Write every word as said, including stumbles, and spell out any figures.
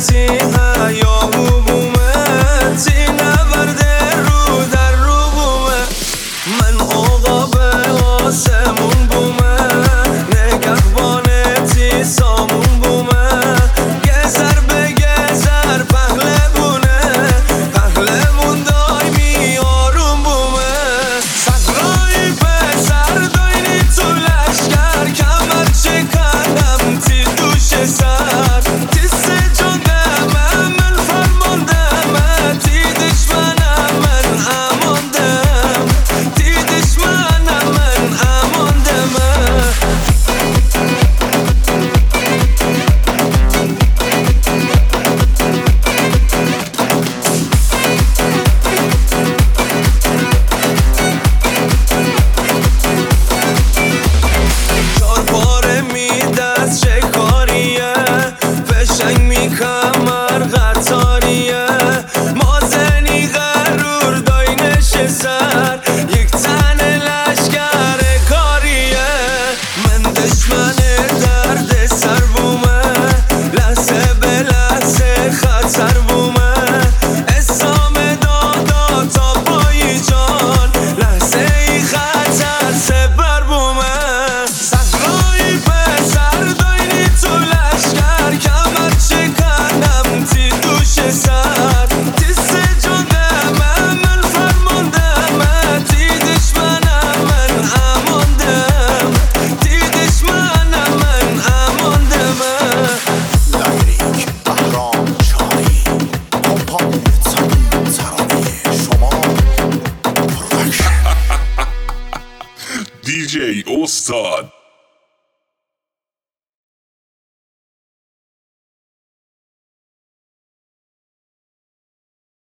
تی هیاهو بومه تی نورده رو در رو بومه من عقاب آسمون بومه نگهبان تی سامون بومه گذر به گذر پهلوونه پهلوون دایمی آروم بومه صحرای پسر داینی تو لشکر کمر چکندم تی دوش سر تی سجادمه من فرماندمه تی دشمنم من اماندم تی دشمنم من اماندمه قشنگ می کمر قطاریه مازنی غرور دای نشسر یک تن لشکر کاریه من دشمن درد سر بومه لحظه به لحظه خطر بومه اسام دادا تا پایی جان لحظه ای خطر سپر بومه صحرای پسر داینی تو لشکر کمر چکندم تی دوش سر تی سجادمه من فرماندمه تی دشمنم من اماندم تی دشمنم من اماندمه لایریک بهرام چای کمپانی تمیم ترانه شما پروداکشن دی جی استاد